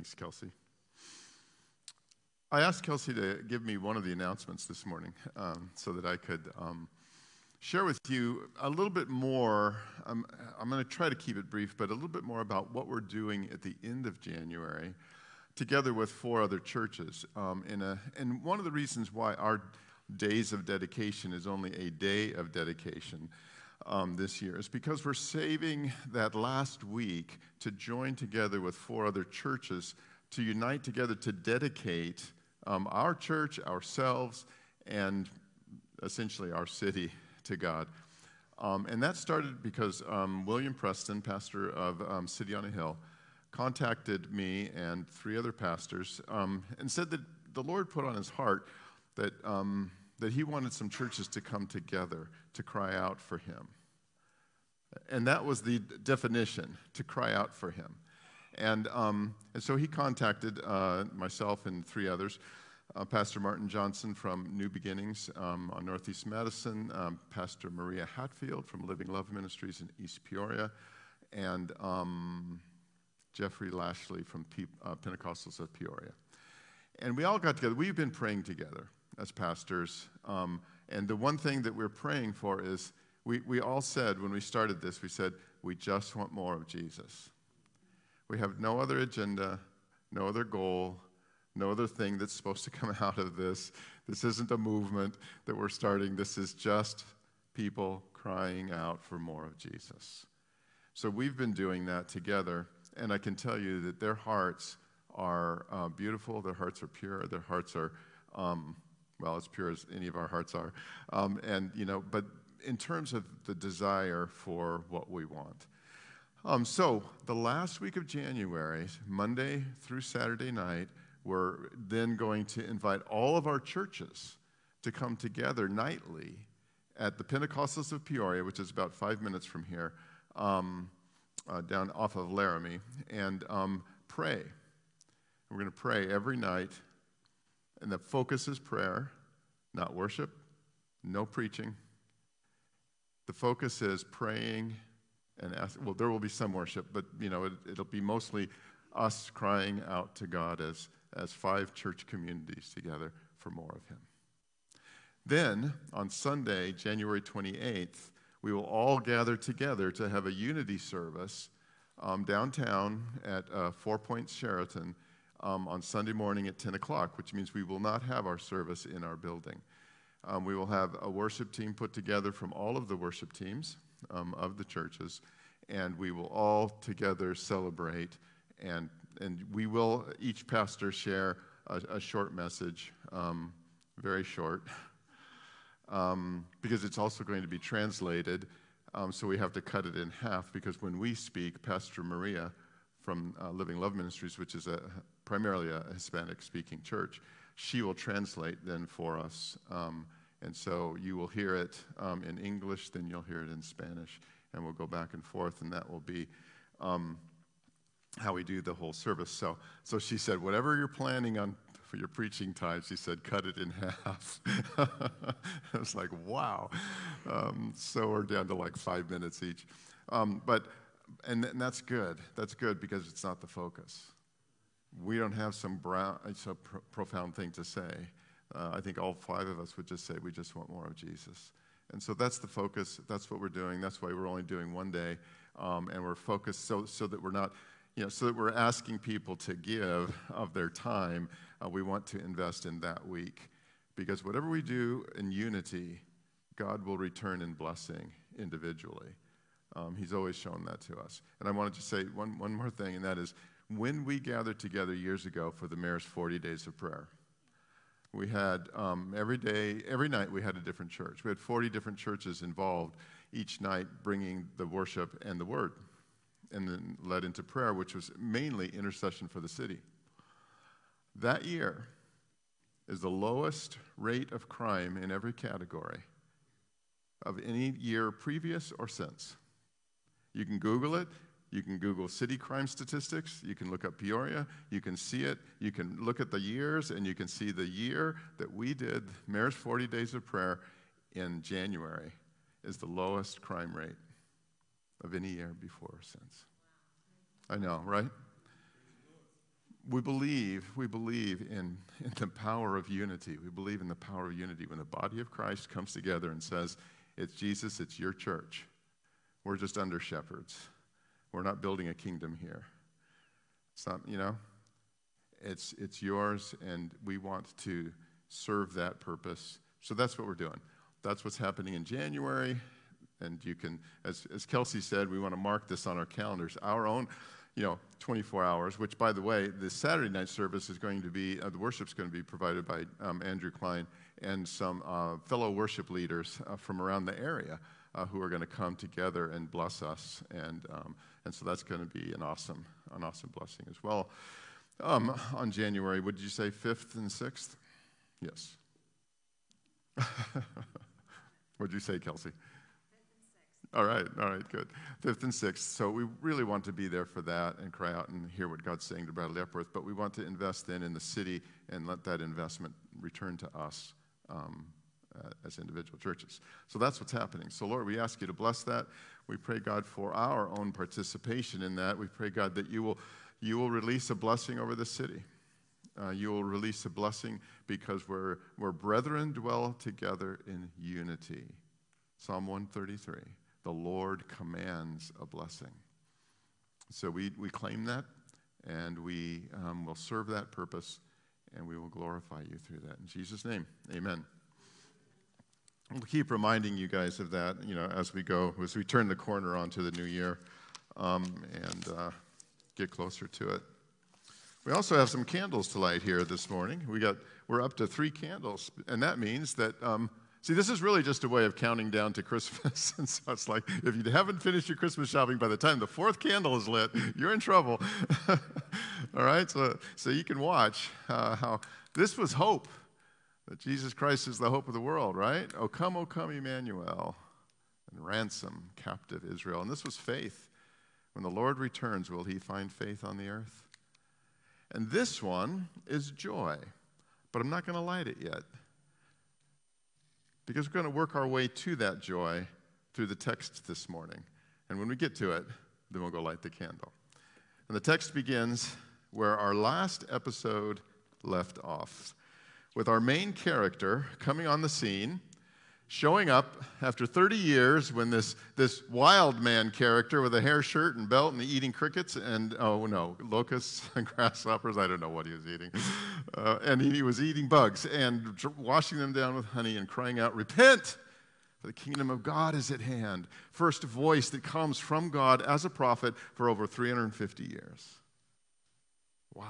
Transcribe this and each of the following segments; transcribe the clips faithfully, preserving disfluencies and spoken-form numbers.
Thanks, Kelsey. I asked Kelsey to give me one of the announcements this morning um, so that I could um, share with you a little bit more. Um, I'm going to try to keep it brief, but a little bit more about what we're doing at the end of January together with four other churches. Um, in a, and one of the reasons why our days of dedication is only a day of dedication um, this year is because we're saving that last week to join together with four other churches to unite together to dedicate um, our church, ourselves, and essentially our city to God. Um, and that started because um, William Preston, pastor of um, City on a Hill, contacted me and three other pastors um, and said that the Lord put on his heart that, um, that he wanted some churches to come together to cry out for him. And that was the definition, to cry out for him. And, um, and so he contacted uh, myself and three others, uh, Pastor Martin Johnson from New Beginnings um, on Northeast Madison, um, Pastor Maria Hatfield from Living Love Ministries in East Peoria, and um, Jeffrey Lashley from P- uh, Pentecostals of Peoria. And we all got together. We've been praying together as pastors. Um, and the one thing that we're praying for is, we, we all said when we started this, we said, we just want more of Jesus. We have no other agenda, no other goal, no other thing that's supposed to come out of this. This isn't a movement that we're starting. This is just people crying out for more of Jesus. So we've been doing that together, and I can tell you that their hearts are uh, beautiful. Their hearts are pure. Their hearts are, um, well, as pure as any of our hearts are. Um, and, you know, but in terms of the desire for what we want. Um, so the last week of January, Monday through Saturday night, we're then going to invite all of our churches to come together nightly at the Pentecostals of Peoria, which is about five minutes from here, um, uh, down off of Laramie, and um, pray. We're going to pray every night, and the focus is prayer, not worship, no preaching. The focus is praying and ask, well, there will be some worship, but, you know, it, it'll be mostly us crying out to God as, as five church communities together for more of him. Then, on Sunday, January twenty-eighth, we will all gather together to have a unity service um, downtown at uh, Four Points Sheraton um, on Sunday morning at ten o'clock, which means we will not have our service in our building. Um, we will have a worship team put together from all of the worship teams um, of the churches, and we will all together celebrate, and and we will, each pastor share a, a short message, um, very short, um, because it's also going to be translated, um, so we have to cut it in half, because when we speak, Pastor Maria from uh, Living Love Ministries, which is a primarily a Hispanic-speaking church, she will translate then for us. Um, and so you will hear it um, in English, then you'll hear it in Spanish, and we'll go back and forth, and that will be um, how we do the whole service. So, so she said, whatever you're planning on for your preaching time, she said, cut it in half. I was like, wow. Um, so we're down to like five minutes each. Um, but, and, and that's good. That's good because it's not the focus. We don't have some brown, some pro- profound thing to say. Uh, I think all five of us would just say we just want more of Jesus. And so that's the focus. That's what we're doing. That's why we're only doing one day. Um, and we're focused so, so that we're not, you know, so that we're asking people to give of their time. Uh, we want to invest in that week. Because whatever we do in unity, God will return in blessing individually. Um, he's always shown that to us. And I wanted to say one, one more thing, and that is, when we gathered together years ago for the mayor's forty days of prayer, we had um, every day, every night we had a different church. We had forty different churches involved each night bringing the worship and the word, and then led into prayer, which was mainly intercession for the city. That year is the lowest rate of crime in every category of any year previous or since. You can Google it. You can Google city crime statistics. You can look up Peoria. You can see it. You can look at the years, and you can see the year that we did Mayor's forty Days of Prayer in January is the lowest crime rate of any year before or since. I know, right? we believe, we believe in, in the power of unity. We believe in the power of unity when the body of Christ comes together and says, it's Jesus, it's your church. We're just under shepherds. We're not building a kingdom here. It's not, you know, it's it's yours, and we want to serve that purpose. So that's what we're doing. That's what's happening in January. And you can, as, as Kelsey said, we want to mark this on our calendars. Our own, you know, twenty-four hours, which, by the way, the Saturday night service is going to be, uh, the worship's going to be provided by um, Andrew Klein and some uh, fellow worship leaders uh, from around the area uh, who are going to come together and bless us. And um, and so that's going to be an awesome, an awesome blessing as well. Um, on January, what did you say, fifth and sixth? Yes. What did you say, Kelsey? All right, all right, good. Fifth and sixth. So we really want to be there for that and cry out and hear what God's saying to Bradley Epworth, but we want to invest then in the city and let that investment return to us um, uh, as individual churches. So that's what's happening. So Lord, we ask you to bless that. We pray, God, for our own participation in that. We pray, God, that you will, you will release a blessing over the city. Uh, you will release a blessing because we're, we're brethren dwell together in unity. Psalm one thirty-three. The Lord commands a blessing. So we, we claim that, and we um, will serve that purpose, and we will glorify you through that. In Jesus' name, amen. We'll keep reminding you guys of that, you know, as we go, as we turn the corner onto the new year um, and uh, get closer to it. We also have some candles to light here this morning. We got, we're up to three candles, and that means that... Um, See, this is really just a way of counting down to Christmas. And so it's like, if you haven't finished your Christmas shopping by the time the fourth candle is lit, you're in trouble. All right? So, so you can watch uh, how this was hope, that Jesus Christ is the hope of the world, right? O come, O come, Emmanuel, and ransom captive Israel. And this was faith. When the Lord returns, will he find faith on the earth? And this one is joy, but I'm not going to light it yet, because we're going to work our way to that joy through the text this morning. And when we get to it, then we'll go light the candle. And the text begins where our last episode left off, with our main character coming on the scene, showing up after thirty years when this, this wild man character with a hair shirt and belt and eating crickets and, oh no, locusts and grasshoppers, I don't know what he was eating. Uh, and he, he was eating bugs and washing them down with honey and crying out, repent, for the kingdom of God is at hand. First voice that comes from God as a prophet for over three hundred fifty years. Wow.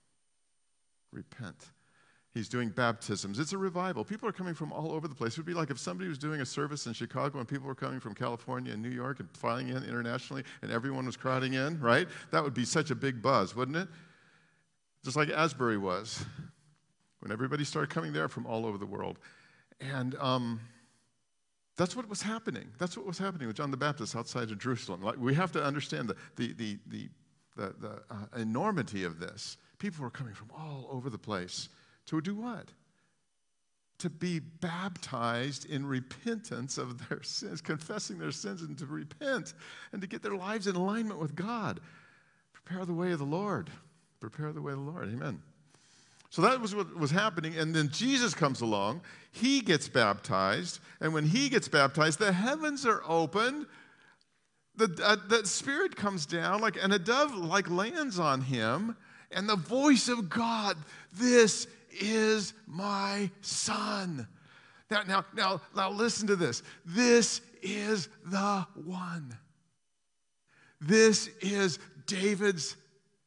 Repent. He's doing baptisms. It's a revival. People are coming from all over the place. It would be like if somebody was doing a service in Chicago and people were coming from California and New York and flying in internationally and everyone was crowding in, right? That would be such a big buzz, wouldn't it? Just like Asbury was when everybody started coming there from all over the world. And um, that's what was happening. That's what was happening with John the Baptist outside of Jerusalem. Like, we have to understand the, the, the, the, the, the uh, enormity of this. People were coming from all over the place. To do what? To be baptized in repentance of their sins, confessing their sins and to repent and to get their lives in alignment with God. Prepare the way of the Lord. Prepare the way of the Lord. Amen. So that was what was happening. And then Jesus comes along. He gets baptized. And when he gets baptized, the heavens are opened. The, uh, the Spirit comes down, like, and a dove like lands on him. And the voice of God, this is my son. Now, now, now, now listen to this. This is the one. This is David's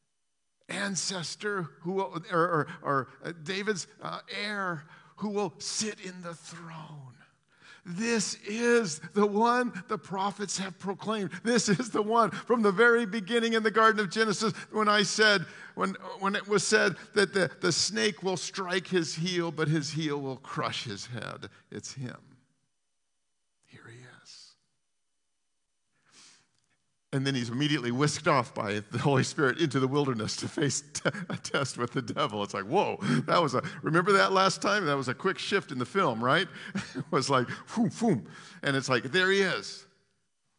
ancestor, who will, or, or, or David's uh, heir, who will sit in the throne. This is the one the prophets have proclaimed. This is the one from the very beginning in the Garden of Genesis when I said, when, when it was said that the, the snake will strike his heel, but his heel will crush his head. It's him. Here he is. And then he's immediately whisked off by the Holy Spirit into the wilderness to face t- a test with the devil. It's like, whoa, that was a, remember that last time? That was a quick shift in the film, right? It was like, boom, boom. And it's like, there he is.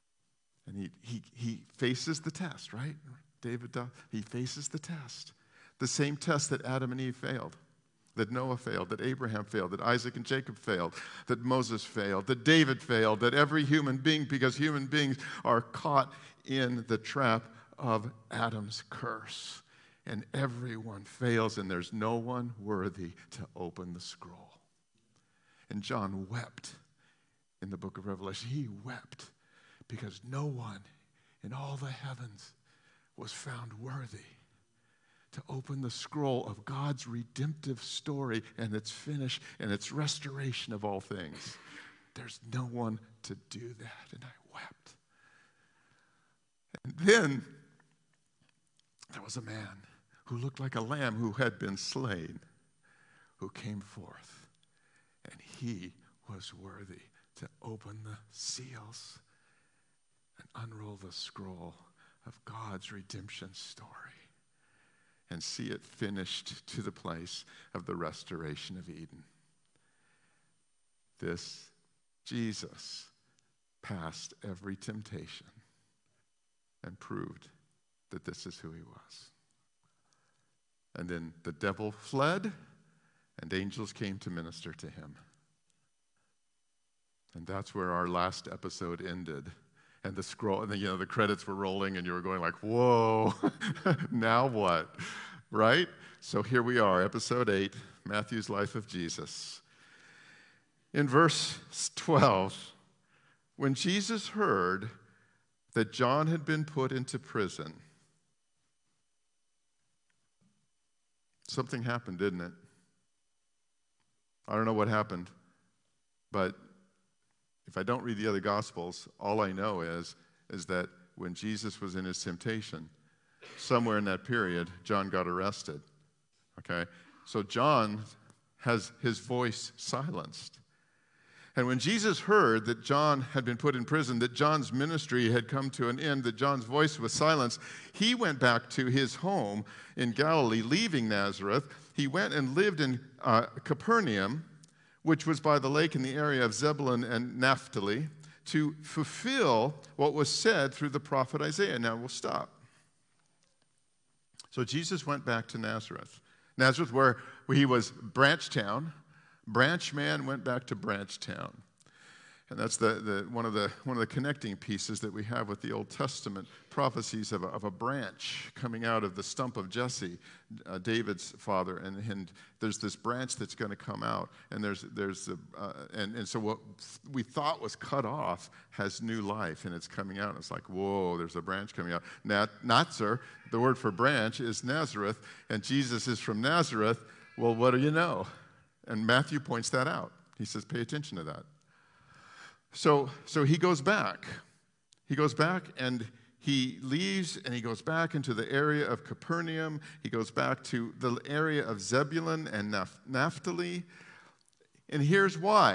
And he, he, he faces the test, right? David, he faces the test. The same test that Adam and Eve failed, that Noah failed, that Abraham failed, that Isaac and Jacob failed, that Moses failed, that David failed, that every human being, because human beings are caught in the trap of Adam's curse. And everyone fails, and there's no one worthy to open the scroll. And John wept in the book of Revelation. He wept because no one in all the heavens was found worthy to open the scroll of God's redemptive story and its finish and its restoration of all things. There's no one to do that, and I wept. And then there was a man who looked like a lamb who had been slain, who came forth, and he was worthy to open the seals and unroll the scroll of God's redemption story and see it finished to the place of the restoration of Eden. This Jesus passed every temptation and proved that this is who he was. And then the devil fled, and angels came to minister to him. And that's where our last episode ended. And the scroll, and the, you know, the credits were rolling, and you were going like, whoa, now what? Right? So here we are, episode eight, Matthew's Life of Jesus. In verse twelve, when Jesus heard that John had been put into prison, something happened, didn't it? I don't know what happened, but if I don't read the other Gospels, all I know is, is that when Jesus was in his temptation, somewhere in that period, John got arrested. Okay? So John has his voice silenced. And when Jesus heard that John had been put in prison, that John's ministry had come to an end, that John's voice was silenced, he went back to his home in Galilee, leaving Nazareth. He went and lived in uh, Capernaum, which was by the lake in the area of Zebulun and Naphtali, to fulfill what was said through the prophet Isaiah. Now we'll stop. So Jesus went back to Nazareth. Nazareth, where he was branch town. Branch man went back to branch town. And that's the, the, one, of the, one of the connecting pieces that we have with the Old Testament prophecies of a, of a branch coming out of the stump of Jesse, uh, David's father. And, and there's this branch that's going to come out. And there's, there's a, uh, and, and so what we thought was cut off has new life, and it's coming out. And it's like, whoa, there's a branch coming out. Not, not, sir. The word for branch is Nazareth, and Jesus is from Nazareth. Well, what do you know? And Matthew points that out. He says, pay attention to that. So, so he goes back. He goes back and he leaves and he goes back into the area of Capernaum. He goes back to the area of Zebulun and Naphtali. And here's why.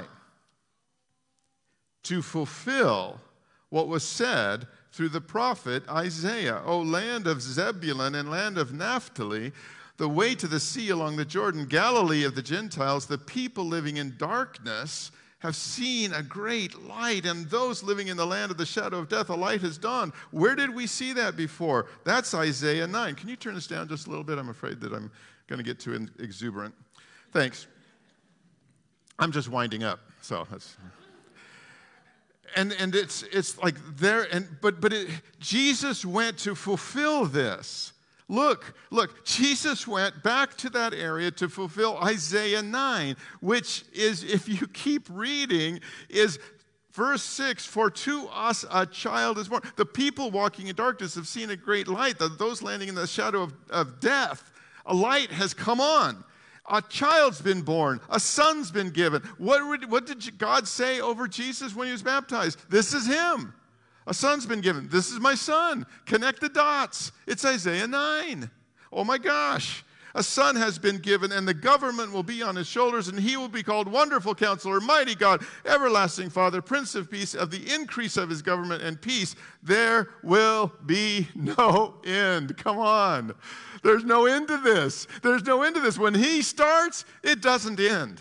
To fulfill what was said through the prophet Isaiah. O land of Zebulun and land of Naphtali, the way to the sea along the Jordan, Galilee of the Gentiles, the people living in darkness have seen a great light, and those living in the land of the shadow of death, a light has dawned. Where did we see that before? That's Isaiah nine. Can you turn this down just a little bit? I'm afraid that I'm going to get too exuberant. Thanks. I'm just winding up, so that's... And and it's it's like there, and but but it, Jesus went to fulfill this. Look, look, Jesus went back to that area to fulfill Isaiah nine, which is, if you keep reading, is verse six, for to us a child is born. The people walking in darkness have seen a great light. Those landing in the shadow of, of death, a light has come on. A child's been born. A son's been given. What, would, what did God say over Jesus when he was baptized? This is him. A son's been given. This is my son. Connect the dots. It's Isaiah nine. Oh my gosh. A son has been given, and the government will be on his shoulders, and he will be called Wonderful Counselor, Mighty God, Everlasting Father, Prince of Peace. Of the increase of his government and peace, there will be no end. Come on. There's no end to this. There's no end to this. When he starts, it doesn't end.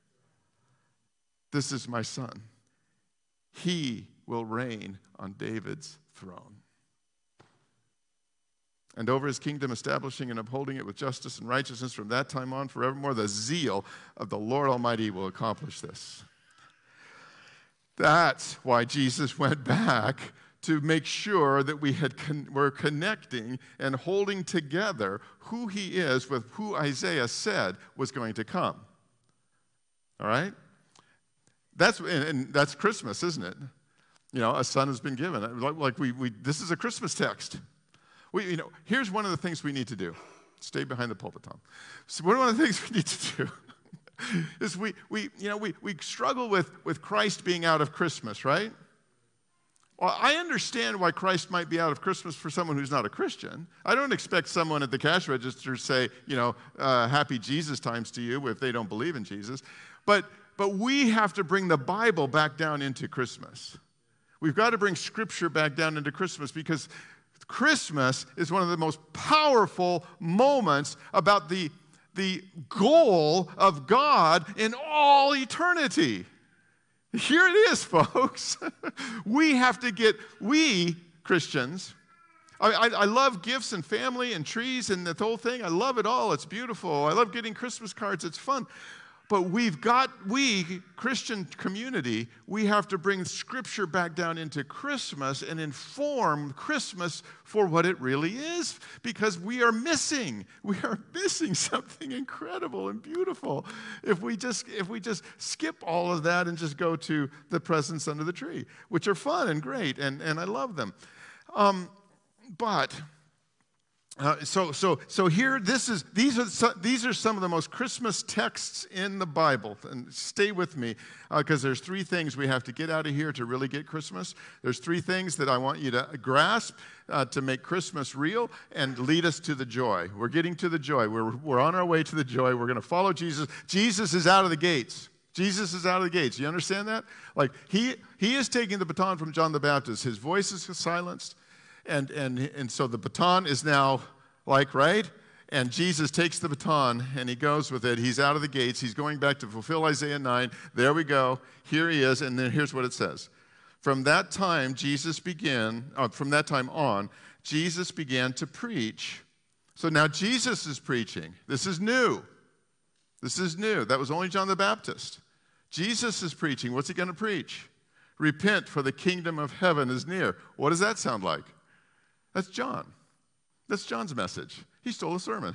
This is my son. He will reign on David's throne. and over his kingdom, establishing and upholding it with justice and righteousness from that time on forevermore. The zeal of the Lord Almighty will accomplish this. That's why Jesus went back to make sure that we had con- were connecting and holding together who he is with who Isaiah said was going to come. All right? That's and, and that's Christmas, isn't it? You know, a son has been given. Like, like we, we, this is a Christmas text. We, you know, here's one of the things we need to do. Stay behind the pulpit, Tom. So one of the things we need to do is we, we, you know, we, we struggle with, with Christ being out of Christmas, right? Well, I understand why Christ might be out of Christmas for someone who's not a Christian. I don't expect someone at the cash register to say, you know, uh, happy Jesus times to you if they don't believe in Jesus. But, but we have to bring the Bible back down into Christmas. We've got to bring Scripture back down into Christmas because Christmas is one of the most powerful moments about the, the goal of God in all eternity. Here it is, folks. We have to get, we Christians, I, I, I love gifts and family and trees and the whole thing. I love it all. It's beautiful. I love getting Christmas cards. It's fun. But we've got, we, Christian community, we have to bring Scripture back down into Christmas and inform Christmas for what it really is, because we are missing, we are missing something incredible and beautiful if we just, if we just skip all of that and just go to the presents under the tree, which are fun and great, and, and I love them. Um, but... Uh, so, so, so here, this is these are so, these are some of the most Christmas texts in the Bible. And stay with me, because uh, there's three things we have to get out of here to really get Christmas. There's three things that I want you to grasp uh, to make Christmas real and lead us to the joy. We're getting to the joy. We're we're on our way to the joy. We're going to follow Jesus. Jesus is out of the gates. Jesus is out of the gates. You understand that? Like he he is taking the baton from John the Baptist. His voice is silenced. And, and, and so the baton is now like, right? And Jesus takes the baton and he goes with it. He's out of the gates. He's going back to fulfill Isaiah nine. There we go. Here he is. And then here's what it says. From that time, Jesus began, uh, from that time on, Jesus began to preach. So now Jesus is preaching. This is new. This is new. That was only John the Baptist. Jesus is preaching. What's he going to preach? Repent, for the kingdom of heaven is near. What does that sound like? That's John. That's John's message. He stole a sermon.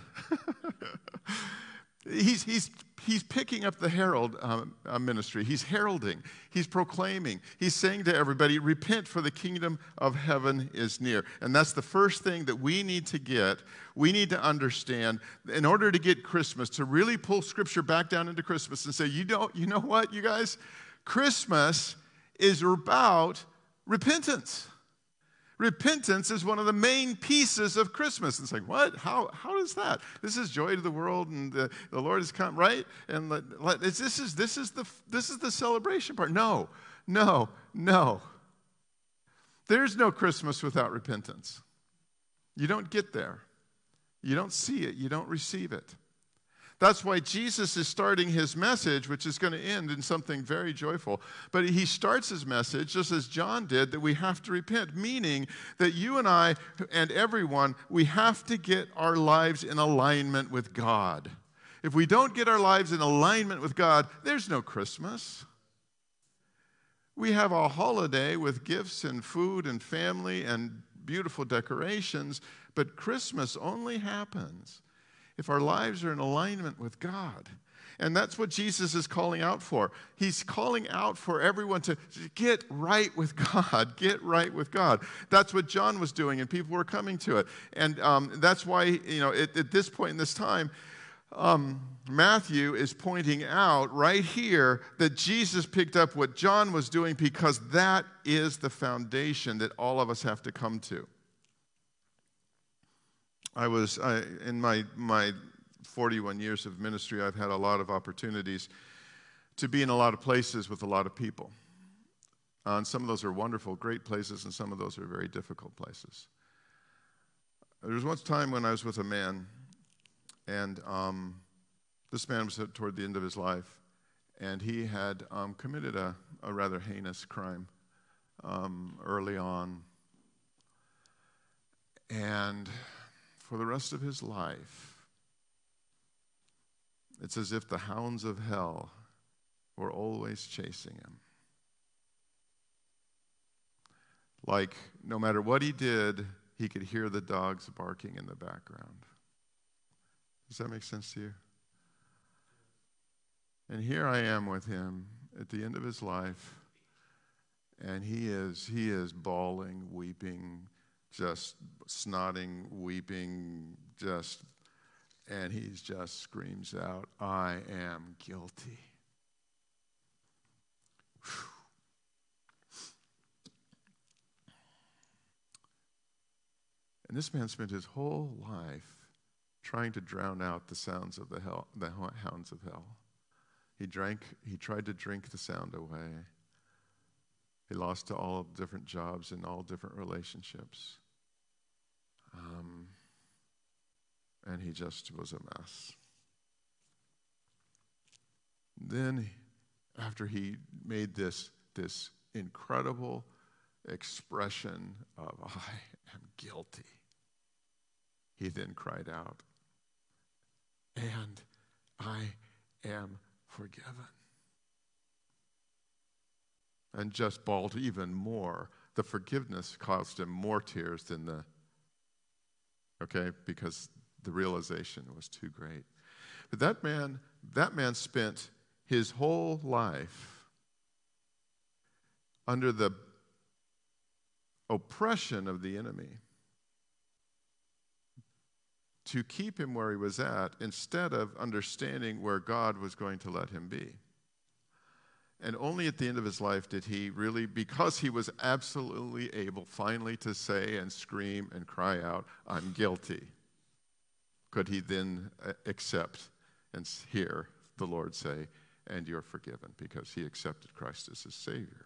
he's, he's, he's picking up the herald um, uh, ministry. He's heralding. He's proclaiming. He's saying to everybody, repent, for the kingdom of heaven is near. And that's the first thing that we need to get. We need to understand, in order to get Christmas, to really pull Scripture back down into Christmas and say, you know, you know what, you guys? Christmas is about repentance. Repentance is one of the main pieces of Christmas. It's like, what? How How is that? This is joy to the world, and the, the Lord has come, right? And let, let, it's, this is this is the this is the celebration part. No, no, no. There's no Christmas without repentance. You don't get there. You don't see it. You don't receive it. That's why Jesus is starting his message, which is going to end in something very joyful. But he starts his message, just as John did, that we have to repent, meaning that you and I and everyone, we have to get our lives in alignment with God. If we don't get our lives in alignment with God, there's no Christmas. We have a holiday with gifts and food and family and beautiful decorations, but Christmas only happens if our lives are in alignment with God. And that's what Jesus is calling out for. He's calling out for everyone to get right with God. Get right with God. That's what John was doing, and people were coming to it. And um, that's why, you know, at, at this point in this time, um, Matthew is pointing out right here that Jesus picked up what John was doing, because that is the foundation that all of us have to come to. I was, I, in my, my forty-one years of ministry, I've had a lot of opportunities to be in a lot of places with a lot of people. Uh, and some of those are wonderful, great places, and some of those are very difficult places. There was once a time when I was with a man, and um, this man was toward the end of his life, and he had um, committed a, a rather heinous crime um, early on. And for the rest of his life, it's as if the hounds of hell were always chasing him. Like, no matter what he did, he could hear the dogs barking in the background. Does that make sense to you? And here I am with him at the end of his life, and he is he is bawling, weeping, just snotting, weeping, just, and he just screams out, "I am guilty." Whew. And this man spent his whole life trying to drown out the sounds of the hell, the hounds of hell. He drank, he tried to drink the sound away. He lost to all different jobs and all different relationships. Um, and he just was a mess. Then, after he made this, this incredible expression of, "I am guilty," he then cried out, "And I am forgiven." And just bawled even more. The forgiveness caused him more tears than the, okay, because the realization was too great. But that man, that man spent his whole life under the oppression of the enemy to keep him where he was at, instead of understanding where God was going to let him be. And only at the end of his life did he really, because he was absolutely able finally to say and scream and cry out, "I'm guilty," could he then accept and hear the Lord say, "And you're forgiven," because he accepted Christ as his Savior.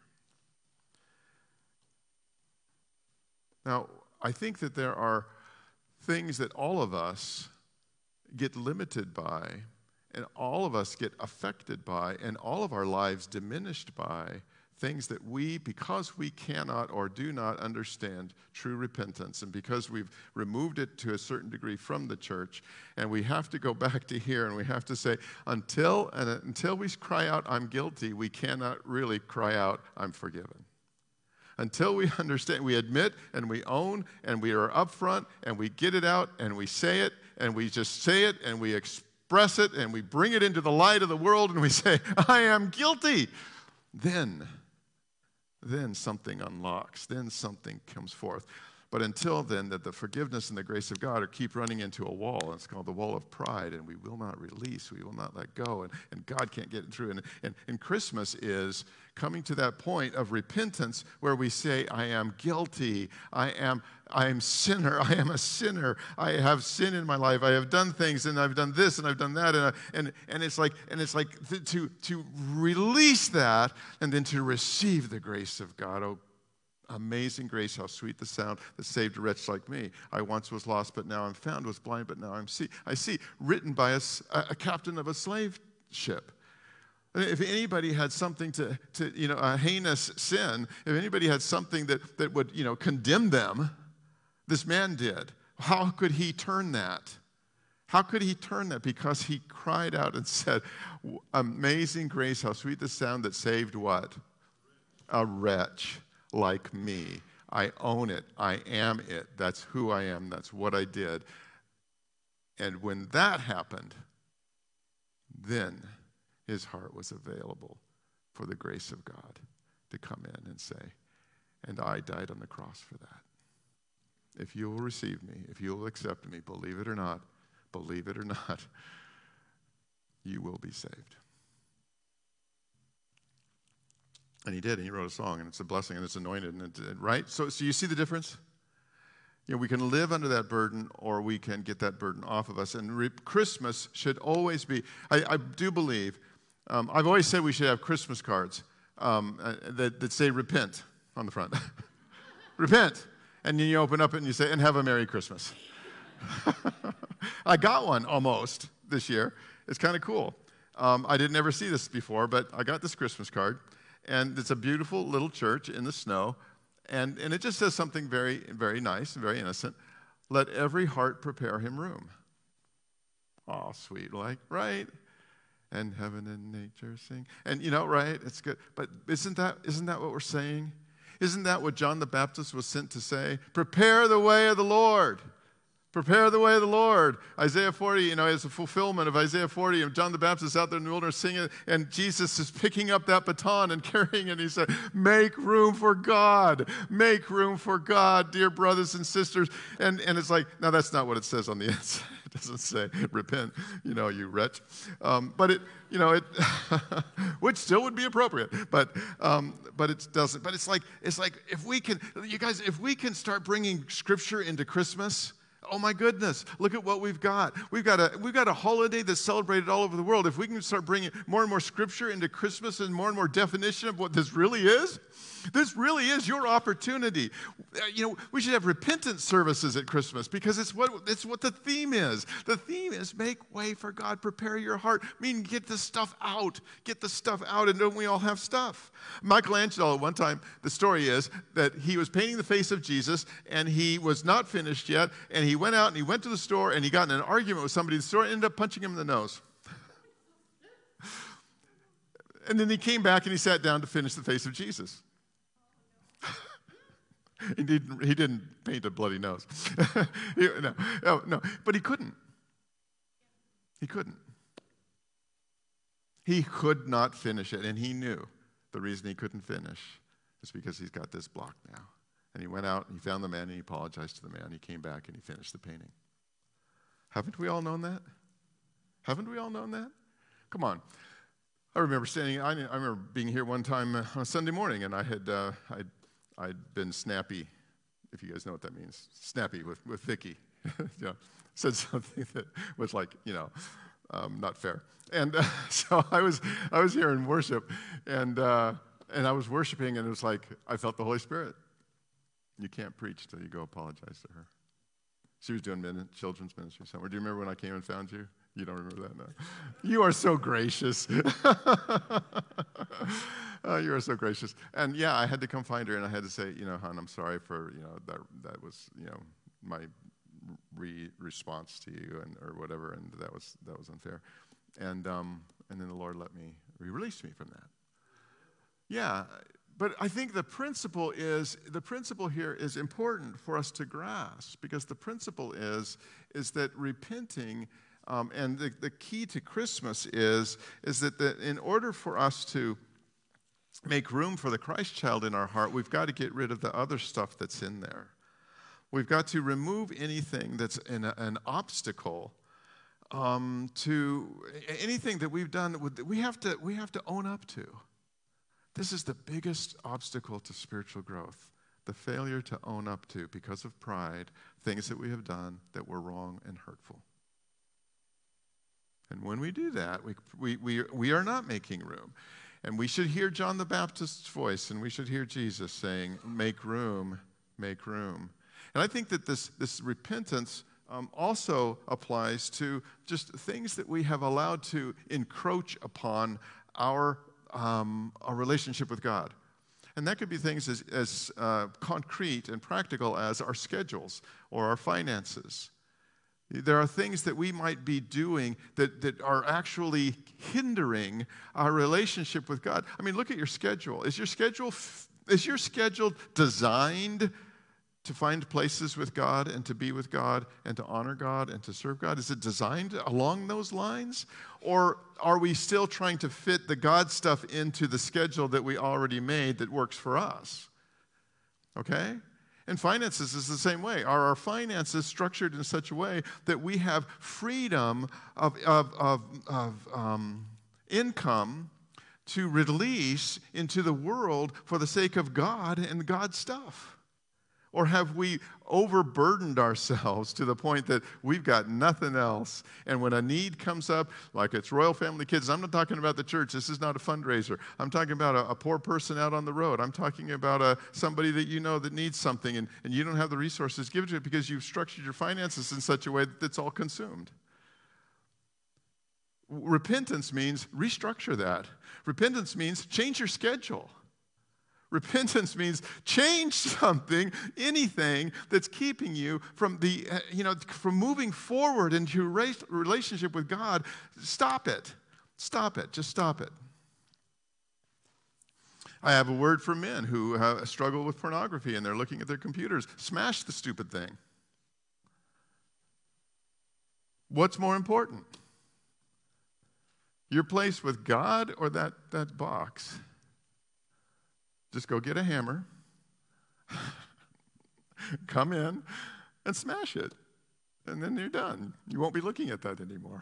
Now, I think that there are things that all of us get limited by, and all of us get affected by, and all of our lives diminished by things that we, because we cannot or do not understand true repentance, and because we've removed it to a certain degree from the church, and we have to go back to here, and we have to say, until, and until we cry out, "I'm guilty," we cannot really cry out, "I'm forgiven." Until we understand, we admit and we own and we are upfront and we get it out and we say it and we just say it and we express it and we bring it into the light of the world and we say, "I am guilty," then, then something unlocks, then something comes forth. But until then, that the forgiveness and the grace of God are keep running into a wall. And it's called the wall of pride, and we will not release, we will not let go, and, and God can't get through. And, and, and Christmas is coming to that point of repentance where we say, "I am guilty, I am I am sinner, I am a sinner, I have sin in my life, I have done things, and I've done this, and I've done that," and I, and, and it's like and it's like th- to to release that and then to receive the grace of God. Oh, amazing grace, how sweet the sound that saved a wretch like me. I once was lost, but now I'm found, was blind, but now I'm see. I see, written by a, a captain of a slave ship. If anybody had something to, to, you know, a heinous sin, if anybody had something that, that would, you know, condemn them, this man did. How could he turn that? How could he turn that? Because he cried out and said, "Amazing grace, how sweet the sound that saved" what? A wretch like me. I own it. I am it. That's who I am. That's what I did. And when that happened, then his heart was available for the grace of God to come in and say, "And I died on the cross for that. If you will receive me, if you will accept me, believe it or not, believe it or not, you will be saved." And he did, and he wrote a song, and it's a blessing, and it's anointed, and it, right? So, so you see the difference? You know, we can live under that burden, or we can get that burden off of us. And re- Christmas should always be, I, I do believe, um, I've always said we should have Christmas cards um, uh, that, that say "repent" on the front. Repent. And then you open up it and you say, "And have a Merry Christmas." I got one almost this year. It's kind of cool. Um, I didn't ever see this before, but I got this Christmas card. And it's a beautiful little church in the snow. And, and it just says something very, very nice and very innocent. let every heart prepare him room. Oh, sweet, like, right? And heaven and nature sing. And, you know, right, it's good. But isn't that isn't that what we're saying? Isn't that what John the Baptist was sent to say? Prepare the way of the Lord. Prepare the way of the Lord. Isaiah forty, you know, is a fulfillment of Isaiah forty. And John the Baptist out there in the wilderness singing, and Jesus is picking up that baton and carrying it. And he said, make room for God. Make room for God, dear brothers and sisters. And, and it's like, now that's not what it says on the inside. It doesn't say, repent, you know, you wretch. Um, but it, you know, it, which still would be appropriate. But um, but it doesn't. But it's like, it's like if we can, you guys, if we can start bringing Scripture into Christmas, oh my goodness, look at what we've got. We've got a we've got a holiday that's celebrated all over the world. If we can start bringing more and more Scripture into Christmas and more and more definition of what this really is, this really is your opportunity. You know, we should have repentance services at Christmas because it's what it's what the theme is. The theme is make way for God, prepare your heart. I mean, get the stuff out. Get the stuff out, and don't we all have stuff? Michelangelo, at one time, the story is that he was painting the face of Jesus, and he was not finished yet, and he went out and he went to the store, and he got in an argument with somebody in the store and ended up punching him in the nose. And then he came back and he sat down to finish the face of Jesus. He didn't, he didn't paint a bloody nose. he, no, no, no, but he couldn't. He couldn't. He could not finish it, and he knew the reason he couldn't finish is because he's got this block now. And he went out and he found the man and he apologized to the man. He came back and he finished the painting. Haven't we all known that? Haven't we all known that? Come on. I remember standing, I, I remember being here one time on a Sunday morning, and I had, uh, I'd, I'd been snappy, if you guys know what that means, snappy with, with Vicky. You know, said something that was like, you know, um, not fair. And uh, so I was, I was here in worship, and uh, and I was worshiping, and it was like, I felt the Holy Spirit. You can't preach till you go apologize to her. She was doing min- children's ministry somewhere. Do you remember when I came and found you? You don't remember that now. You are so gracious. uh, you are so gracious. And yeah, I had to come find her, and I had to say, you know, hon, I'm sorry for, you know, that that was, you know, my re- response to you, and or whatever, and that was that was unfair. And um, and then the Lord let me, He released me from that. Yeah. But I think the principle is, the principle here is important for us to grasp, because the principle is, is that repenting, um, and the, the key to Christmas is, is that the, in order for us to make room for the Christ child in our heart, we've got to get rid of the other stuff that's in there. We've got to remove anything that's an, an obstacle um, to anything that we've done. We have to, we have to own up to. This is the biggest obstacle to spiritual growth, the failure to own up to, because of pride, things that we have done that were wrong and hurtful. And when we do that, we, we, we, we are not making room. And we should hear John the Baptist's voice, and we should hear Jesus saying, make room, make room. And I think that this, this repentance um, also applies to just things that we have allowed to encroach upon our Um, a relationship with God. And that could be things as, as uh, concrete and practical as our schedules or our finances. There are things that we might be doing that, that are actually hindering our relationship with God. I mean, look at your schedule. Is your schedule, is your schedule designed to find places with God and to be with God and to honor God and to serve God? Is it designed along those lines? Or are we still trying to fit the God stuff into the schedule that we already made that works for us? Okay? And finances is the same way. Are our finances structured in such a way that we have freedom of, of, of, of um, income to release into the world for the sake of God and God's stuff? Or have we overburdened ourselves to the point that we've got nothing else? And when a need comes up, like it's Royal Family Kids, I'm not talking about the church. This is not a fundraiser. I'm talking about a, a poor person out on the road. I'm talking about a, somebody that you know that needs something, and, and you don't have the resources. Give it to it because you've structured your finances in such a way that it's all consumed. Repentance means restructure that. Repentance means change your schedule. Repentance means change something, anything that's keeping you from the, uh, you know, from moving forward into a relationship with God. Stop it. Stop it. Just stop it. I have a word for men who uh, struggle with pornography and they're looking at their computers. Smash the stupid thing. What's more important? Your place with God or that, that box? Just go get a hammer, come in, and smash it. And then you're done. You won't be looking at that anymore.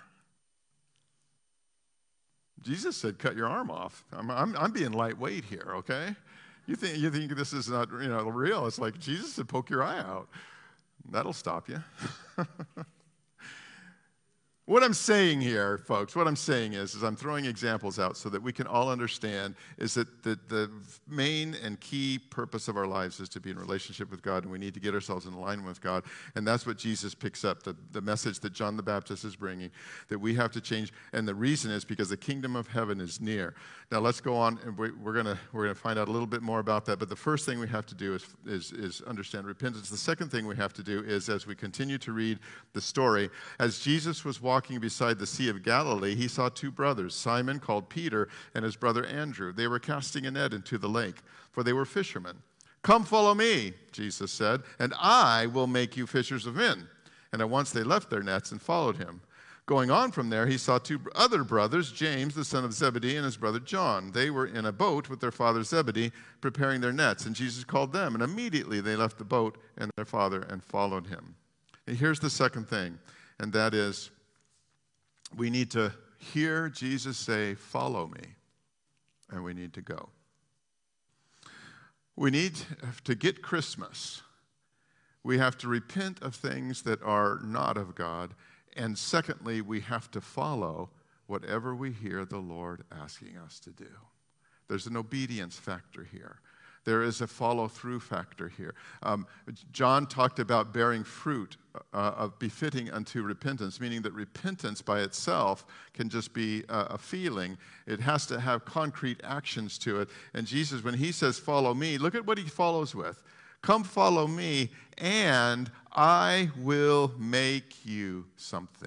Jesus said, cut your arm off. I'm, I'm, I'm being lightweight here, okay? You think, you think this is not, you know, real. It's like Jesus said, poke your eye out. That'll stop you. What I'm saying here, folks, what I'm saying is, is I'm throwing examples out so that we can all understand is that the, the main and key purpose of our lives is to be in relationship with God, and we need to get ourselves in alignment with God. And that's what Jesus picks up, the, the message that John the Baptist is bringing, that we have to change. And the reason is because the kingdom of heaven is near. Now, let's go on, and we, we're going we're gonna find out a little bit more about that. But the first thing we have to do is, is, is understand repentance. The second thing we have to do is, as we continue to read the story, as Jesus was walking Walking beside the Sea of Galilee, he saw two brothers, Simon called Peter and his brother Andrew. They were casting a net into the lake, for they were fishermen. Come follow me, Jesus said, and I will make you fishers of men. And at once they left their nets and followed him. Going on from there, he saw two other brothers, James, the son of Zebedee, and his brother John. They were in a boat with their father Zebedee, preparing their nets. And Jesus called them, and immediately they left the boat and their father and followed him. And here's the second thing, and that is, we need to hear Jesus say, follow me, and we need to go. We need to get Christmas. We have to repent of things that are not of God, and secondly, we have to follow whatever we hear the Lord asking us to do. There's an obedience factor here. There is a follow-through factor here. Um, John talked about bearing fruit uh, of befitting unto repentance, meaning that repentance by itself can just be a, a feeling. It has to have concrete actions to it. And Jesus, when he says, follow me, look at what he follows with. Come follow me, and I will make you something.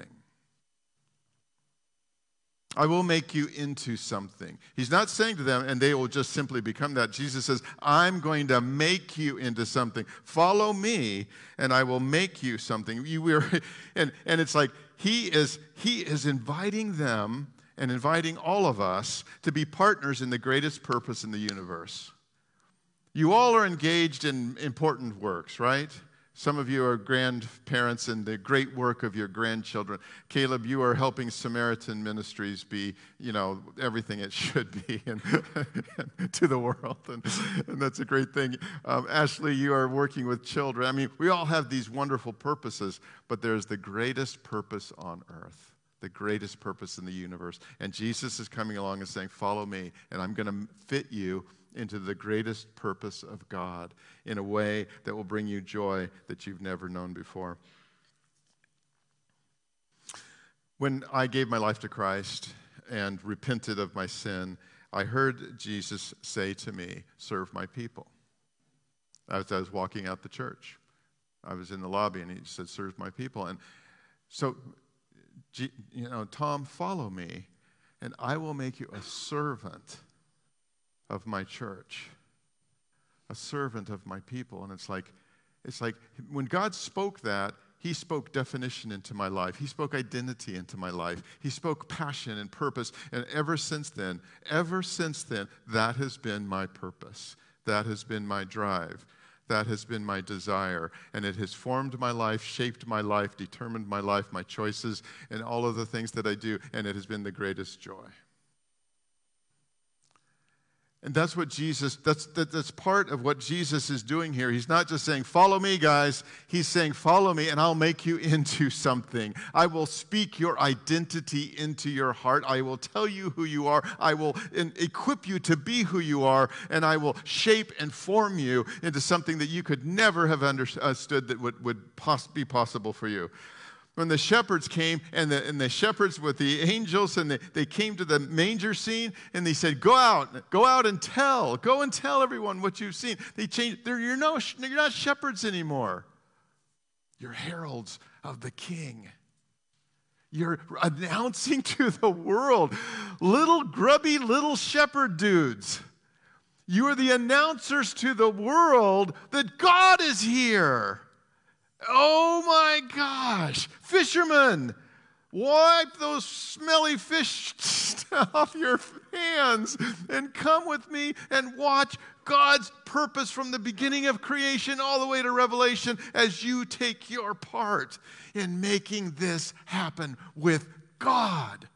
I will make you into something. He's not saying to them, and they will just simply become that. Jesus says, I'm going to make you into something. Follow me, and I will make you something. You were, and, and it's like he is, he is inviting them and inviting all of us to be partners in the greatest purpose in the universe. You all are engaged in important works, right? Some of you are grandparents in the great work of your grandchildren. Caleb, you are helping Samaritan Ministries be, you know, everything it should be in, to the world, and, and that's a great thing. Um, Ashley, you are working with children. I mean, we all have these wonderful purposes, but there's the greatest purpose on earth, the greatest purpose in the universe. And Jesus is coming along and saying, follow me, and I'm going to fit you into the greatest purpose of God in a way that will bring you joy that you've never known before. When I gave my life to Christ and repented of my sin, I heard Jesus say to me, serve my people. As I was walking out the church, I was in the lobby and he said, serve my people. And so, you know, Tom, follow me and I will make you a servant of my church, a servant of my people. And it's like, it's like when God spoke that, he spoke definition into my life. He spoke identity into my life. He spoke passion and purpose. And ever since then, ever since then, that has been my purpose. That has been my drive. That has been my desire. And it has formed my life, shaped my life, determined my life, my choices, and all of the things that I do. And it has been the greatest joy. And that's what Jesus, that's, that, that's part of what Jesus is doing here. He's not just saying, follow me, guys. He's saying, follow me, and I'll make you into something. I will speak your identity into your heart. I will tell you who you are. I will in, equip you to be who you are, and I will shape and form you into something that you could never have understood that would, would pos- be possible for you. When the shepherds came, and the, and the shepherds with the angels, and they, they came to the manger scene, and they said, go out, go out and tell, go and tell everyone what you've seen. They changed, they're, you're, no, you're not shepherds anymore. You're heralds of the King. You're announcing to the world, little grubby little shepherd dudes. You are the announcers to the world that God is here. Oh my gosh. Fishermen, wipe those smelly fish off your hands and come with me and watch God's purpose from the beginning of creation all the way to Revelation as you take your part in making this happen with God.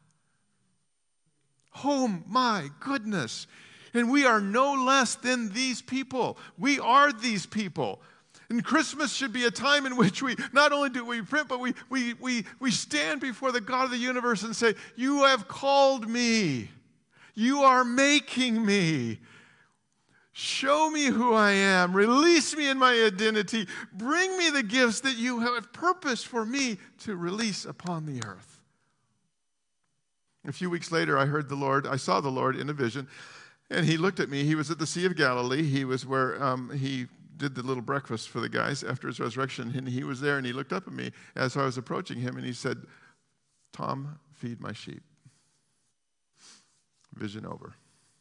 Oh my goodness. And we are no less than these people. We are these people. And Christmas should be a time in which we, not only do we print, but we, we, we, we stand before the God of the universe and say, you have called me. You are making me. Show me who I am. Release me in my identity. Bring me the gifts that you have purposed for me to release upon the earth. A few weeks later, I heard the Lord, I saw the Lord in a vision, and he looked at me. He was at the Sea of Galilee. He was where um, he did the little breakfast for the guys after his resurrection, and he was there, and he looked up at me as I was approaching him, and he said, Tom, feed my sheep. Vision over.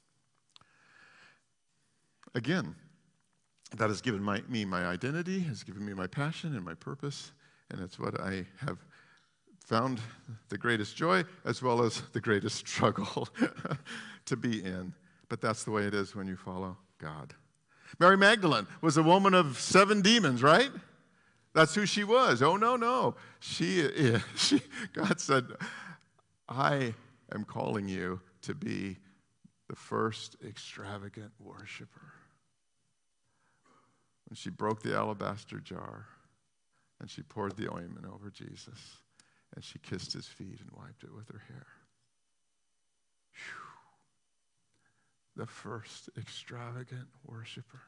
Again, that has given my, me my identity, has given me my passion and my purpose, and it's what I have found the greatest joy as well as the greatest struggle to be in. But that's the way it is when you follow God. Mary Magdalene was a woman of seven demons, right? That's who she was. Oh, no, no. She, she, God said, I am calling you to be the first extravagant worshiper. And she broke the alabaster jar, and she poured the ointment over Jesus, and she kissed his feet and wiped it with her hair. Whew. The first extravagant worshiper.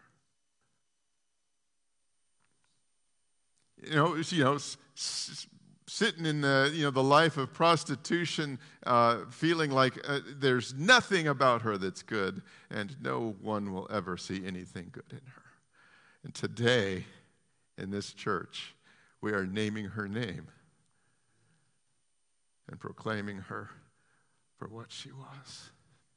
You know, you know, s- s- sitting in the you know the life of prostitution, uh, feeling like uh, there's nothing about her that's good, and no one will ever see anything good in her. And today, in this church, we are naming her name and proclaiming her for what she was.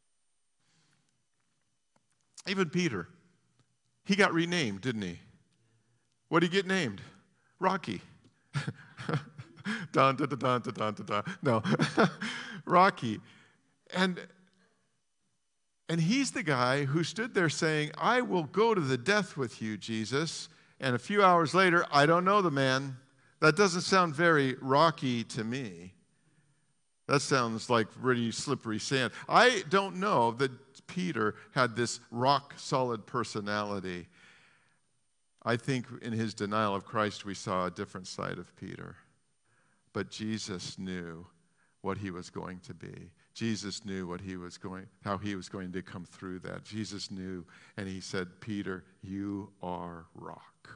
Even Peter, he got renamed, didn't he? What did he get named? Rocky. dun, dun, dun, dun, dun, dun, dun, dun. No, Rocky. And, and he's the guy who stood there saying, I will go to the death with you, Jesus. And a few hours later, I don't know the man. That doesn't sound very Rocky to me. That sounds like really slippery sand. I don't know that Peter had this rock-solid personality. I think in his denial of Christ, we saw a different side of Peter. But Jesus knew what he was going to be. Jesus knew what he was going, how he was going to come through that. Jesus knew, and he said, Peter, you are rock.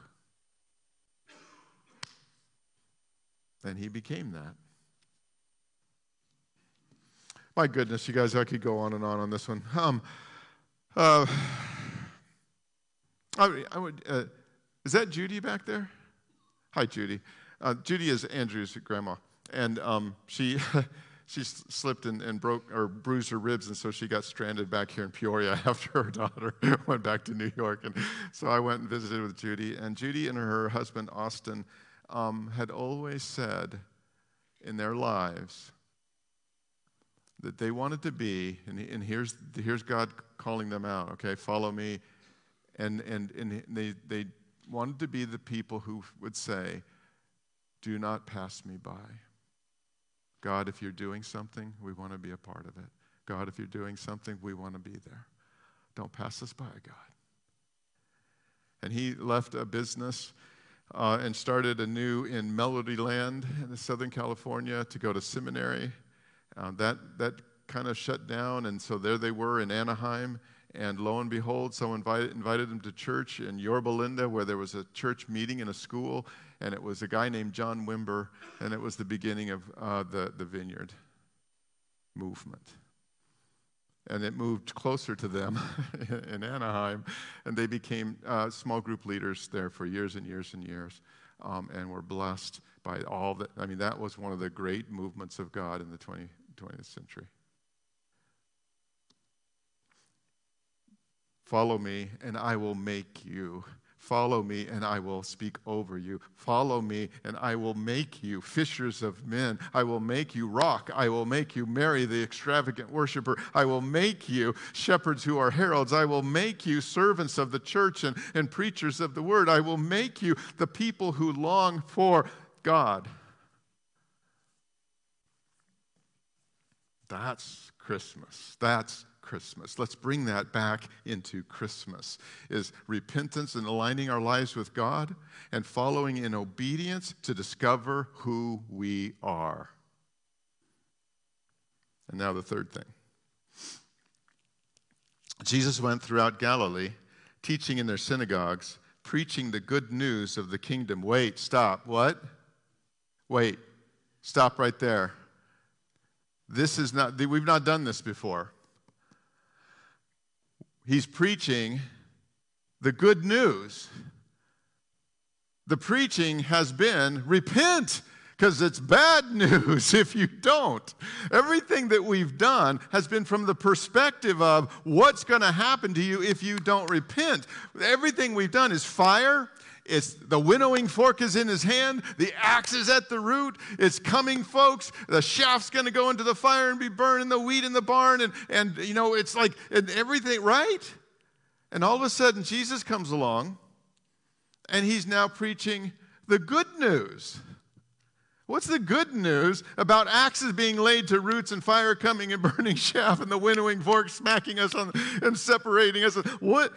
And he became that. My goodness, you guys, I could go on and on on this one. Um, uh, I, I would, uh, is that Judy back there? Hi, Judy. Uh, Judy is Andrew's grandma, and um, she she slipped and, and broke or bruised her ribs, and so she got stranded back here in Peoria after her daughter went back to New York. And so I went and visited with Judy, and Judy and her husband Austin um, had always said in their lives that they wanted to be, and, and here's here's God calling them out, okay, follow me. And and and they they wanted to be the people who would say, do not pass me by. God, if you're doing something, we want to be a part of it. God, if you're doing something, we want to be there. Don't pass us by, God. And he left a business uh, and started a new in Melody Land in Southern California to go to seminary. Uh, that that kind of shut down, and so there they were in Anaheim, And lo and behold, someone invited, invited him to church in Yorba Linda, where there was a church meeting in a school, and it was a guy named John Wimber, and it was the beginning of uh, the, the Vineyard movement. And it moved closer to them in Anaheim, and they became uh, small group leaders there for years and years and years, um, and were blessed by all that. I mean, that was one of the great movements of God in the twentieth century. Follow me, and I will make you. Follow me, and I will speak over you. Follow me, and I will make you fishers of men. I will make you rock. I will make you Mary, the extravagant worshiper. I will make you shepherds who are heralds. I will make you servants of the church and, and preachers of the word. I will make you the people who long for God. That's Christmas. That's Christmas. Let's bring that back into Christmas, is repentance and aligning our lives with God and following in obedience to discover who we are. And now the third thing. Jesus went throughout Galilee, teaching in their synagogues, preaching the good news of the kingdom. Wait, stop. What? Wait, stop right there. This is not, we've not done this before. He's preaching the good news. The preaching has been repent, because it's bad news if you don't. Everything that we've done has been from the perspective of what's going to happen to you if you don't repent. Everything we've done is fire. It's the winnowing fork is in his hand. The axe is at the root. It's coming, folks. The shaft's going to go into the fire and be burned, and the wheat in the barn. And, and you know, it's like and everything, right? And all of a sudden, Jesus comes along, and he's now preaching the good news. What's the good news about axes being laid to roots and fire coming and burning chaff and the winnowing fork smacking us on and separating us? What?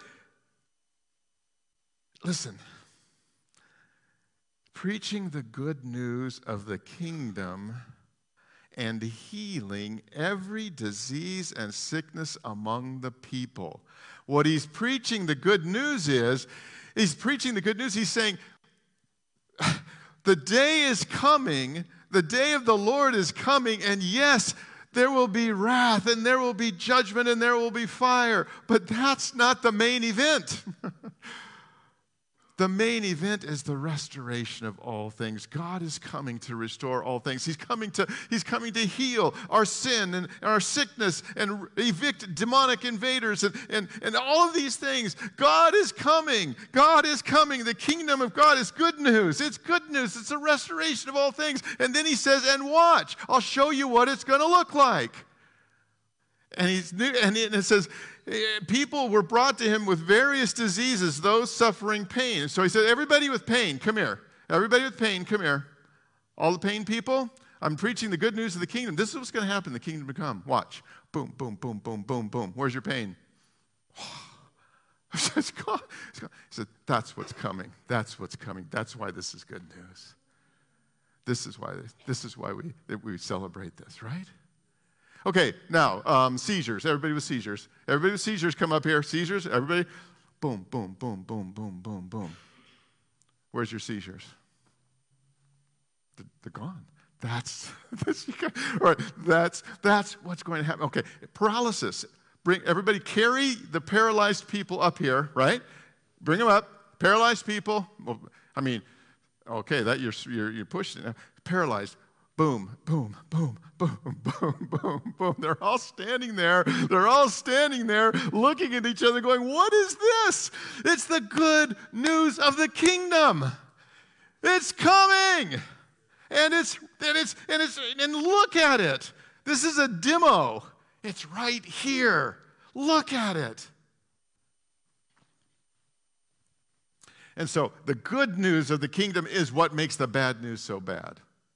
Listen. Preaching the good news of the kingdom and healing every disease and sickness among the people. What he's preaching the good news is, he's preaching the good news. He's saying, the day is coming, the day of the Lord is coming, and yes, there will be wrath, and there will be judgment, and there will be fire, but that's not the main event. The main event is the restoration of all things. God is coming to restore all things. He's coming to, he's coming to heal our sin and our sickness and evict demonic invaders and, and, and all of these things. God is coming. God is coming. The kingdom of God is good news. It's good news. It's a restoration of all things. And then he says, and watch, I'll show you what it's going to look like. And he's and it says, people were brought to him with various diseases, those suffering pain. So he said, everybody with pain, come here. Everybody with pain, come here. All the pain people, I'm preaching the good news of the kingdom. This is what's going to happen in the kingdom to come. Watch. Boom, boom, boom, boom, boom, boom. Where's your pain? It's gone. It's gone. He said, that's what's coming. That's what's coming. That's why this is good news. This is why, this is why we, that we celebrate this, right? Okay, now, um, seizures. Everybody with seizures. Everybody with seizures, come up here. Seizures, everybody. Boom, boom, boom, boom, boom, boom, boom. Where's your seizures? They're gone. That's, that's, all right, that's, that's what's going to happen. Okay, paralysis. Bring everybody, carry the paralyzed people up here, right? Bring them up. Paralyzed people. Well, I mean, okay, that you're, you're, you're pushing it. Paralyzed. Boom, boom, boom, boom, boom, boom, boom. They're all standing there. They're all standing there looking at each other going, what is this? It's the good news of the kingdom. It's coming. And it's and it's and it's and look at it. This is a demo. It's right here. Look at it. And so the good news of the kingdom is what makes the bad news so bad.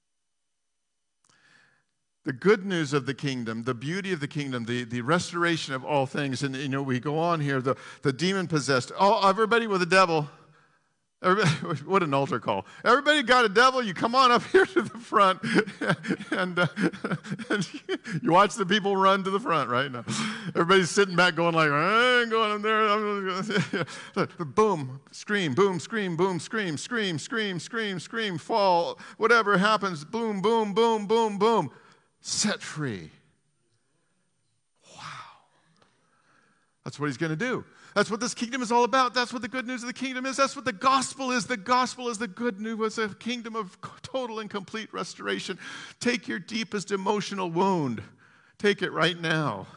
The good news of the kingdom, the beauty of the kingdom, the, the restoration of all things. And, you know, we go on here, the, the demon-possessed. Oh, everybody with the devil. Everybody, what an altar call. Everybody got a devil, you come on up here to the front, and, uh, and you watch the people run to the front, right? No. Everybody's sitting back going like, I ain't going in there. I'm boom, scream, boom, scream, boom, scream, scream, scream, scream, scream, fall, whatever happens, boom, boom, boom, boom, boom. Set free. Wow. That's what he's going to do. That's what this kingdom is all about. That's what the good news of the kingdom is. That's what the gospel is. The gospel is the good news. It's a kingdom of total and complete restoration. Take your deepest emotional wound. Take it right now.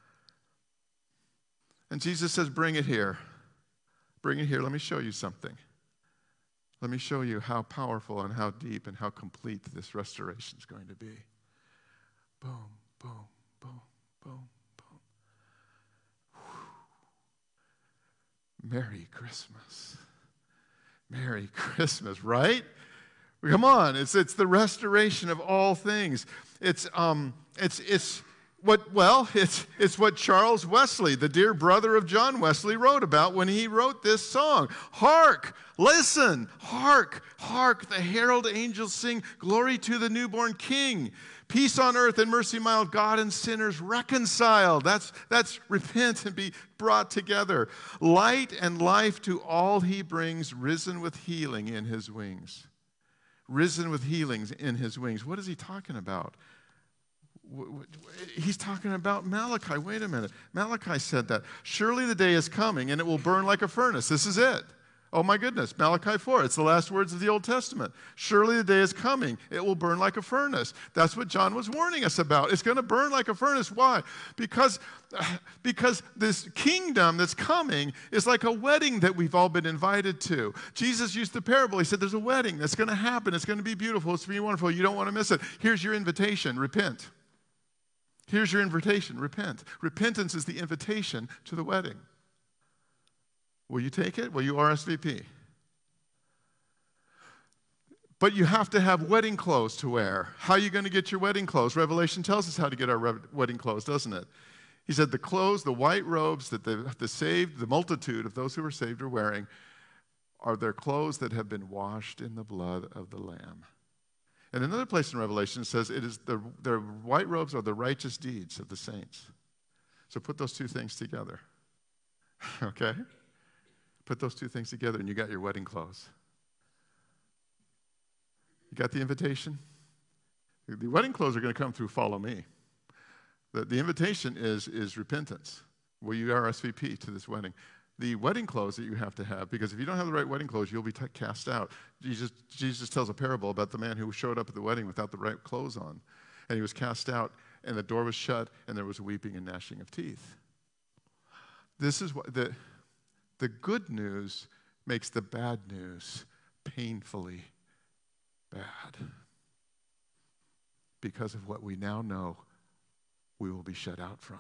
And Jesus says, bring it here. Bring it here. Let me show you something. Let me show you how powerful and how deep and how complete this restoration is going to be. Boom, boom, boom, boom. Merry Christmas. Merry Christmas, right? Come on, it's it's the restoration of all things. It's um it's it's what well, it's it's what Charles Wesley, the dear brother of John Wesley, wrote about when he wrote this song. Hark, listen, hark, hark, the herald angels sing, glory to the newborn King. Peace on earth and mercy mild, God and sinners reconciled. That's, that's repent and be brought together. Light and life to all he brings, risen with healing in his wings. Risen with healings in his wings. What is he talking about? He's talking about Malachi. Wait a minute. Malachi said that. Surely the day is coming and it will burn like a furnace. This is it. Oh my goodness, Malachi four, it's the last words of the Old Testament. Surely the day is coming, it will burn like a furnace. That's what John was warning us about. It's going to burn like a furnace. Why? Because, because this kingdom that's coming is like a wedding that we've all been invited to. Jesus used the parable. He said there's a wedding that's going to happen. It's going to be beautiful. It's going to be wonderful. You don't want to miss it. Here's your invitation. Repent. Here's your invitation. Repent. Repentance is the invitation to the wedding. Will you take it? Will you R S V P? But you have to have wedding clothes to wear. How are you going to get your wedding clothes? Revelation tells us how to get our re- wedding clothes, doesn't it? He said the clothes, the white robes that the, the saved, the multitude of those who are saved are wearing are their clothes that have been washed in the blood of the Lamb. And another place in Revelation it says it is the, their white robes are the righteous deeds of the saints. So put those two things together. Okay? Put those two things together and you got your wedding clothes. You got the invitation? The wedding clothes are going to come through follow me. The, the invitation is, is repentance. Will you R S V P to this wedding? The wedding clothes that you have to have, because if you don't have the right wedding clothes, you'll be t- cast out. Jesus, Jesus tells a parable about the man who showed up at the wedding without the right clothes on. And he was cast out, and the door was shut, and there was weeping and gnashing of teeth. This is what the... The good news makes the bad news painfully bad. Because of what we now know we will be shut out from.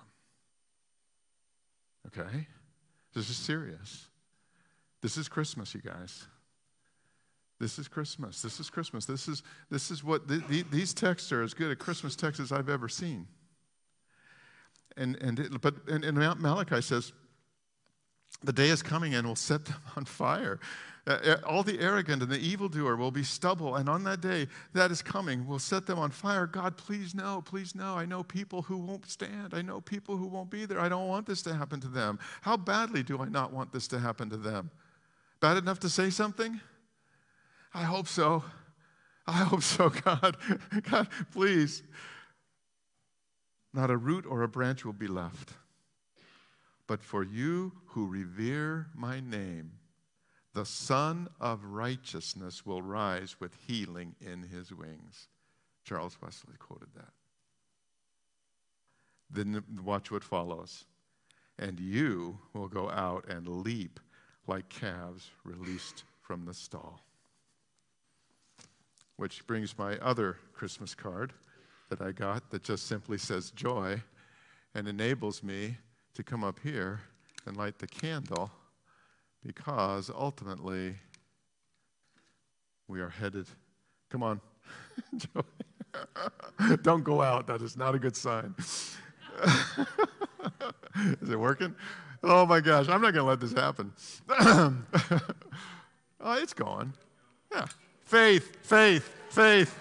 Okay? This is serious. This is Christmas, you guys. This is Christmas. This is Christmas. This is, this is what, the, the, these texts are as good a Christmas text as I've ever seen. And, and it, but and, and Malachi says, the day is coming and will set them on fire. Uh, all the arrogant and the evildoer will be stubble, and on that day that is coming will set them on fire. God, please no, please no. I know people who won't stand. I know people who won't be there. I don't want this to happen to them. How badly do I not want this to happen to them? Bad enough to say something? I hope so. I hope so, God. God, please. Not a root or a branch will be left. But for you who revere my name, the Son of Righteousness will rise with healing in his wings. Charles Wesley quoted that. Then watch what follows. And you will go out and leap like calves released from the stall. Which brings my other Christmas card that I got that just simply says joy and enables me to come up here and light the candle, because ultimately we are headed. Come on. Don't go out. That is not a good sign. Is it working? Oh my gosh, I'm not going to let this happen. Oh, it's going. Yeah. Faith, faith, faith.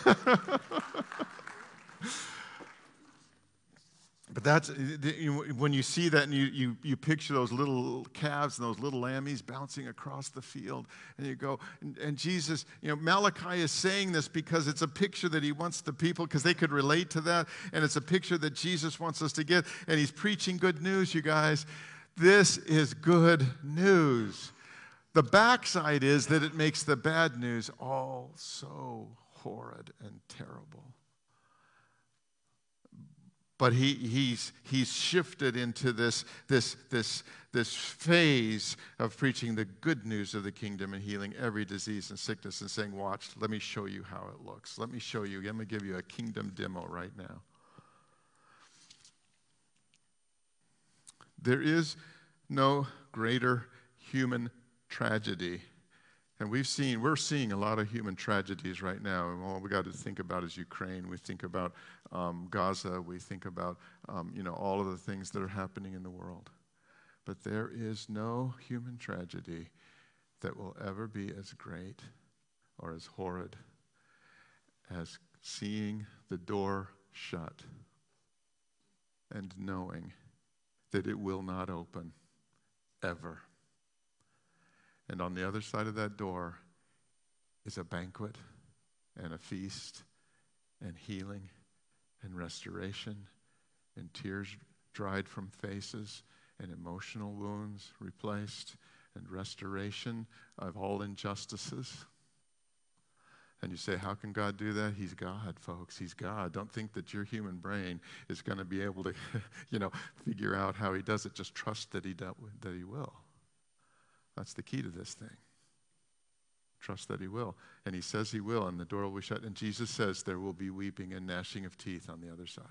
But that's, when you see that and you, you, you picture those little calves and those little lammies bouncing across the field, and you go, and, and Jesus, you know, Malachi is saying this because it's a picture that he wants the people, because they could relate to that, and it's a picture that Jesus wants us to get, and he's preaching good news, you guys. This is good news. The backside is that it makes the bad news all so horrid and terrible. But he, he's, he's shifted into this, this, this, this phase of preaching the good news of the kingdom and healing every disease and sickness and saying, watch, let me show you how it looks. Let me show you. I'm going to give you a kingdom demo right now. There is no greater human tragedy. And we've seen, we're seeing a lot of human tragedies right now. And all we got to think about is Ukraine. We think about um, Gaza. We think about, um, you know, all of the things that are happening in the world. But there is no human tragedy that will ever be as great or as horrid as seeing the door shut and knowing that it will not open ever. And on the other side of that door is a banquet and a feast and healing and restoration and tears dried from faces and emotional wounds replaced and restoration of all injustices. And you say, how can God do that? He's God, folks. He's God. Don't think that your human brain is going to be able to, you know, figure out how he does it. Just trust that he, do, that he will. That's the key to this thing. Trust that he will. And he says he will, and the door will be shut. And Jesus says there will be weeping and gnashing of teeth on the other side.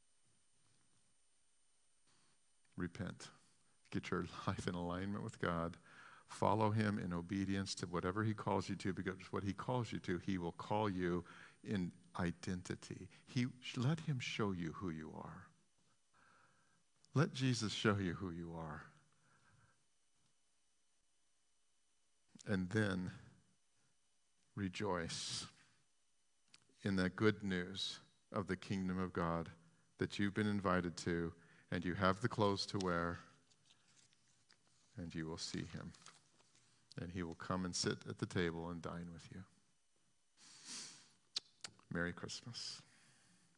Repent. Get your life in alignment with God. Follow him in obedience to whatever he calls you to, because what he calls you to, he will call you in identity. He, let him show you who you are. Let Jesus show you who you are. And then rejoice in the good news of the kingdom of God that you've been invited to, and you have the clothes to wear, and you will see him. And he will come and sit at the table and dine with you. Merry Christmas.